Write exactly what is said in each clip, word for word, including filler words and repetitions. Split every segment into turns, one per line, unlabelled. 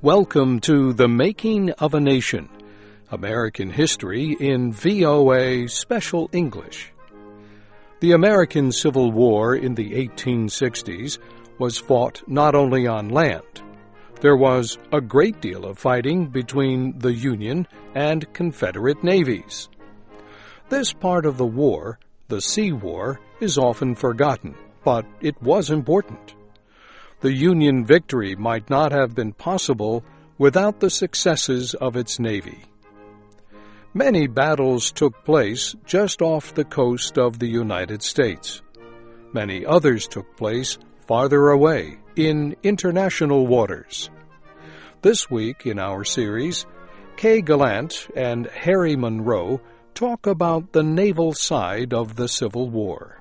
Welcome to The Making of a Nation, American History in V O A Special English. The American Civil War in the eighteen sixties was fought not only on land. There was a great deal of fighting between the Union and Confederate navies. This part of the war, the Sea War, is often forgotten, but it was important. The Union victory might not have been possible without the successes of its navy. Many battles took place just off the coast of the United States. Many others took place farther away in international waters. This week in our series, Kay Gallant and Harry Monroe talk about the naval side of the Civil War.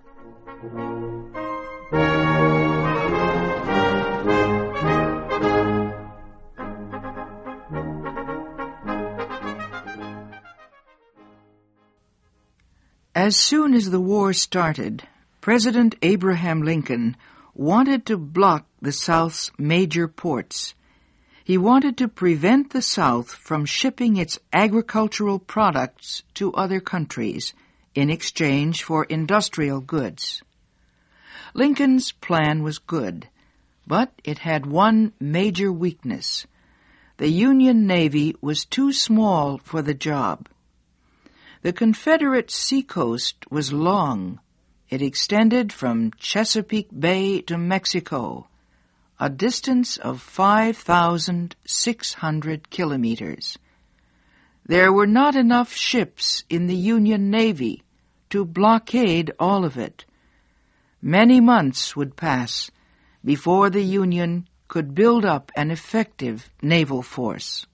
As soon as the war started, President Abraham Lincoln wanted to block the South's major ports. He wanted to prevent the South from shipping its agricultural products to other countries in exchange for industrial goods. Lincoln's plan was good, but it had one major weakness. The Union Navy was too small for the job. The Confederate seacoast was long. It extended from Chesapeake Bay to Mexico, a distance of five thousand six hundred kilometers. There were not enough ships in the Union Navy to blockade all of it. Many months would pass before the Union could build up an effective naval force.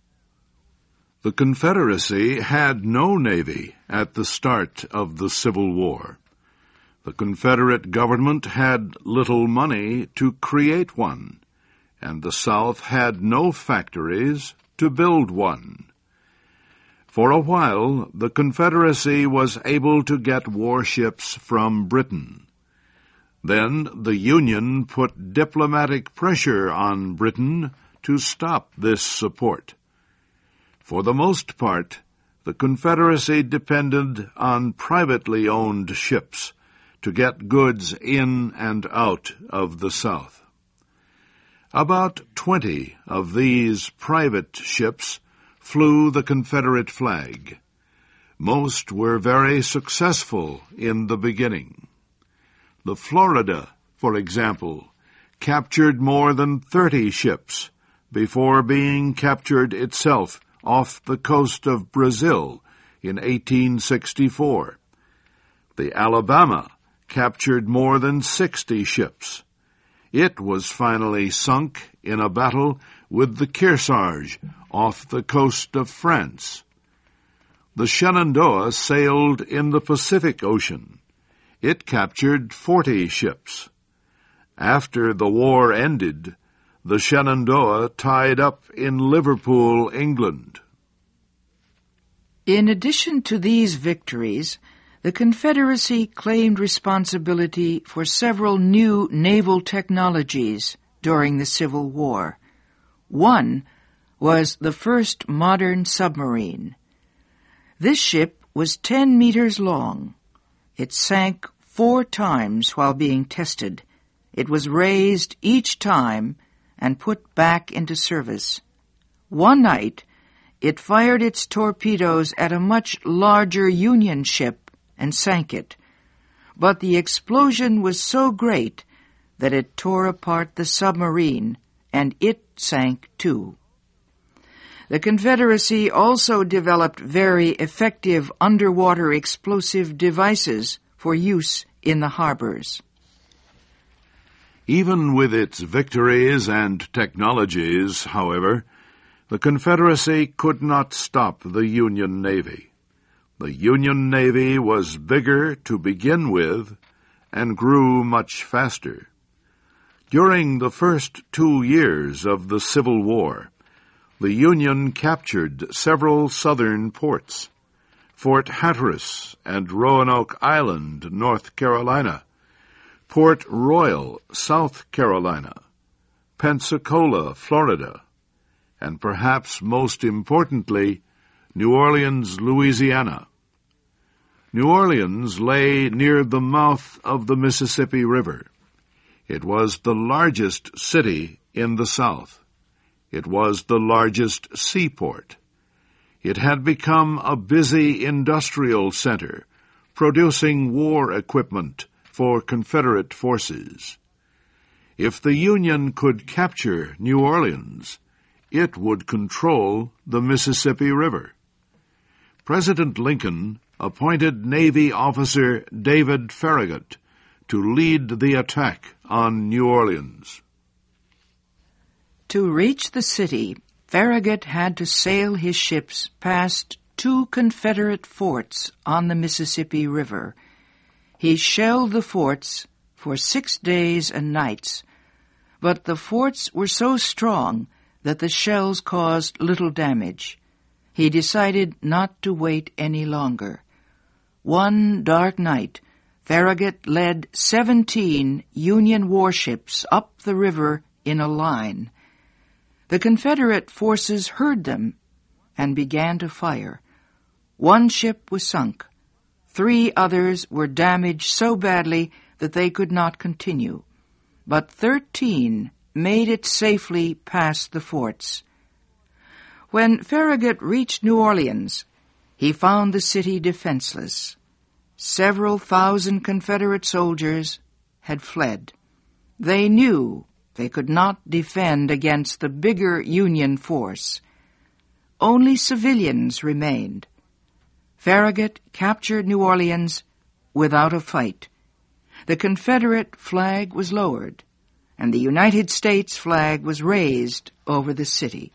The Confederacy had no navy at the start of the Civil War. The Confederate government had little money to create one, and the South had no factories to build one. For a while, the Confederacy was able to get warships from Britain. Then the Union put diplomatic pressure on Britain to stop this support. For the most part, the Confederacy depended on privately owned ships to get goods in and out of the South. About twenty of these private ships flew the Confederate flag. Most were very successful in the beginning. The Florida, for example, captured more than thirty ships before being captured itself off the coast of Brazil in eighteen sixty-four. The Alabama captured more than sixty ships. It was finally sunk in a battle with the Kearsarge off the coast of France. The Shenandoah sailed in the Pacific Ocean. It captured forty ships. After the war ended, the Shenandoah tied up in Liverpool, England.
In addition to these victories, the Confederacy claimed responsibility for several new naval technologies during the Civil War. One was the first modern submarine. This ship was ten meters long. It sank four times while being tested. It was raised each time and put back into service. One night, it fired its torpedoes at a much larger Union ship and sank it. But the explosion was so great that it tore apart the submarine, and it sank too. The Confederacy also developed very effective underwater explosive devices for use in the harbors.
Even with its victories and technologies, however, the Confederacy could not stop the Union Navy. The Union Navy was bigger to begin with and grew much faster. During the first two years of the Civil War, the Union captured several southern ports: Fort Hatteras and Roanoke Island, North Carolina, Port Royal, South Carolina, Pensacola, Florida, and perhaps most importantly, New Orleans, Louisiana. New Orleans lay near the mouth of the Mississippi River. It was the largest city in the South. It was the largest seaport. It had become a busy industrial center, producing war equipment for Confederate forces. If the Union could capture New Orleans, it would control the Mississippi River. President Lincoln appointed Navy officer David Farragut to lead the attack on New Orleans.
To reach the city, Farragut had to sail his ships past two Confederate forts on the Mississippi River. He shelled the forts for six days and nights, but the forts were so strong that the shells caused little damage. He decided not to wait any longer. One dark night, Farragut led seventeen Union warships up the river in a line. The Confederate forces heard them and began to fire. One ship was sunk. Three others were damaged so badly that they could not continue. But thirteen made it safely past the forts. When Farragut reached New Orleans, he found the city defenseless. Several thousand Confederate soldiers had fled. They knew they could not defend against the bigger Union force. Only civilians remained. Farragut captured New Orleans without a fight. The Confederate flag was lowered, and the United States flag was raised over the city.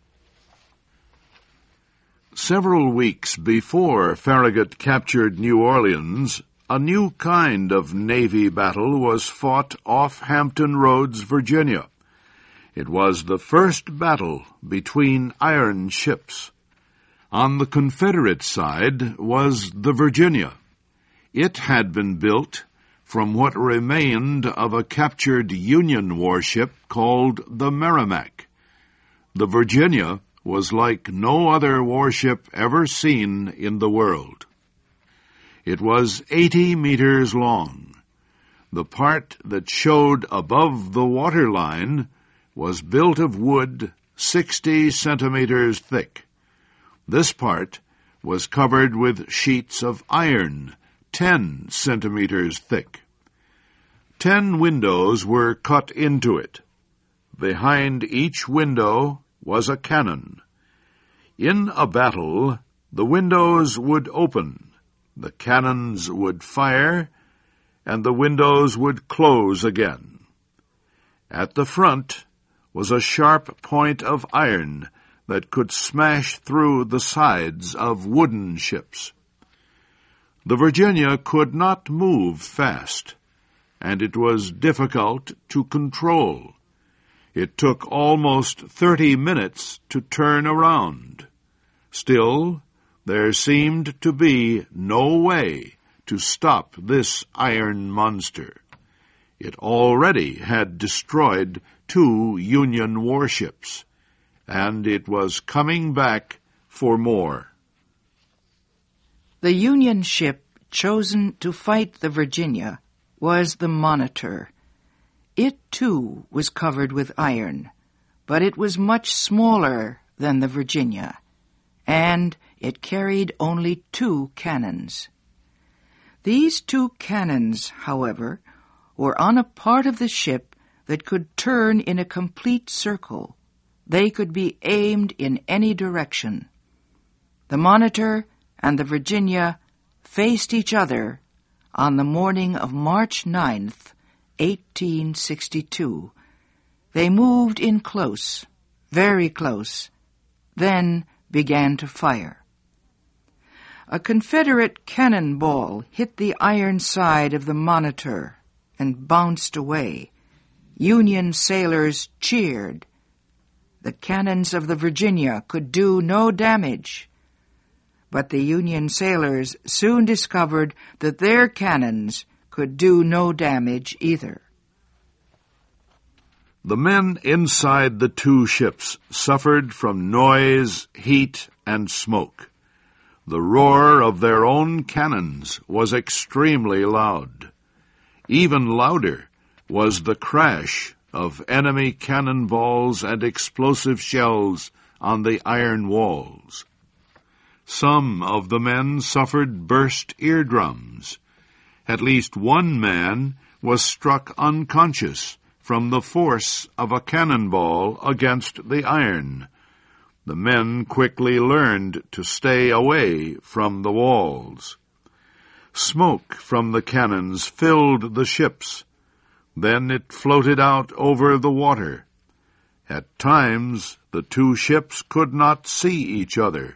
Several weeks before Farragut captured New Orleans, a new kind of Navy battle was fought off Hampton Roads, Virginia. It was the first battle between iron ships. On the Confederate side was the Virginia. It had been built from what remained of a captured Union warship called the Merrimac. The Virginia was like no other warship ever seen in the world. It was eighty meters long. The part that showed above the waterline was built of wood sixty centimeters thick. This part was covered with sheets of iron ten centimeters thick. Ten windows were cut into it. Behind each window was a cannon. In a battle, the windows would open, the cannons would fire, and the windows would close again. At the front was a sharp point of iron that could smash through the sides of wooden ships. The Virginia could not move fast, and it was difficult to control. It took almost thirty minutes to turn around. Still, there seemed to be no way to stop this iron monster. It already had destroyed two Union warships, and it was coming back for more.
The Union ship chosen to fight the Virginia was the Monitor. It, too, was covered with iron, but it was much smaller than the Virginia, and it carried only two cannons. These two cannons, however, were on a part of the ship that could turn in a complete circle. They could be aimed in any direction. The Monitor and the Virginia faced each other on the morning of March ninth, eighteen sixty-two. They moved in close, very close, then began to fire. A Confederate cannonball hit the iron side of the Monitor and bounced away. Union sailors cheered. The cannons of the Virginia could do no damage, but the Union sailors soon discovered that their cannons could do no damage either.
The men inside the two ships suffered from noise, heat, and smoke. The roar of their own cannons was extremely loud. Even louder was the crash of enemy cannonballs and explosive shells on the iron walls. Some of the men suffered burst eardrums. At least one man was struck unconscious from the force of a cannonball against the iron. The men quickly learned to stay away from the walls. Smoke from the cannons filled the ships. Then it floated out over the water. At times, the two ships could not see each other.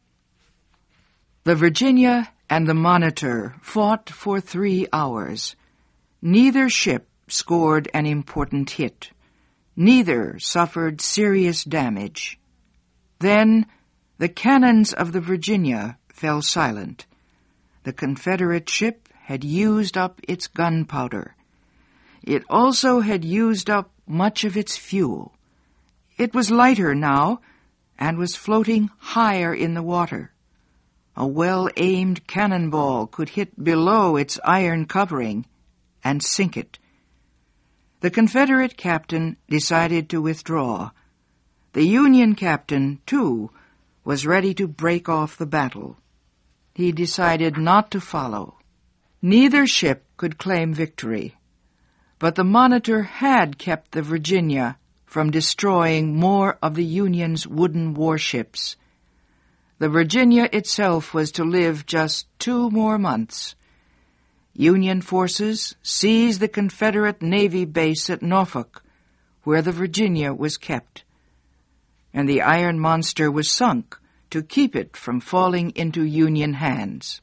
The Virginia and the Monitor fought for three hours. Neither ship scored an important hit. Neither suffered serious damage. Then the cannons of the Virginia fell silent. The Confederate ship had used up its gunpowder. It also had used up much of its fuel. It was lighter now and was floating higher in the water. A well-aimed cannonball could hit below its iron covering and sink it. The Confederate captain decided to withdraw. The Union captain, too, was ready to break off the battle. He decided not to follow. Neither ship could claim victory, but the Monitor had kept the Virginia from destroying more of the Union's wooden warships. The Virginia itself was to live just two more months. Union forces seized the Confederate Navy base at Norfolk, where the Virginia was kept, and the iron monster was sunk to keep it from falling into Union hands.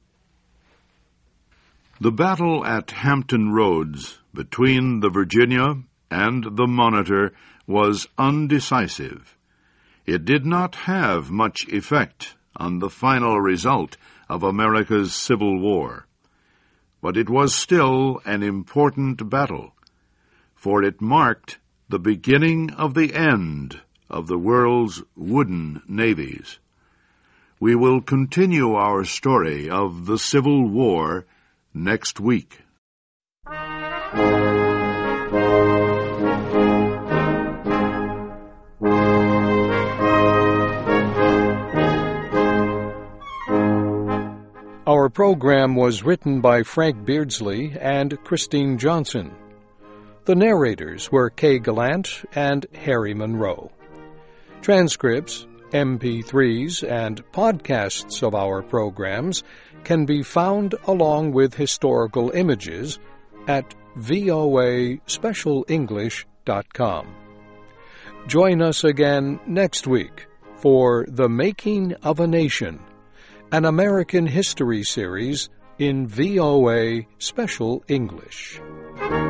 The battle at Hampton Roads between the Virginia and the Monitor was undecisive. It did not have much effect on the final result of America's Civil War, but it was still an important battle, for it marked the beginning of the end of the world's wooden navies. We will continue our story of the Civil War next week.
Our program was written by Frank Beardsley and Christine Johnson. The narrators were Kay Gallant and Harry Monroe. Transcripts, M P threes, and podcasts of our programs can be found along with historical images at V O A special english dot com. Join us again next week for The Making of a Nation, an American history series in V O A Special English.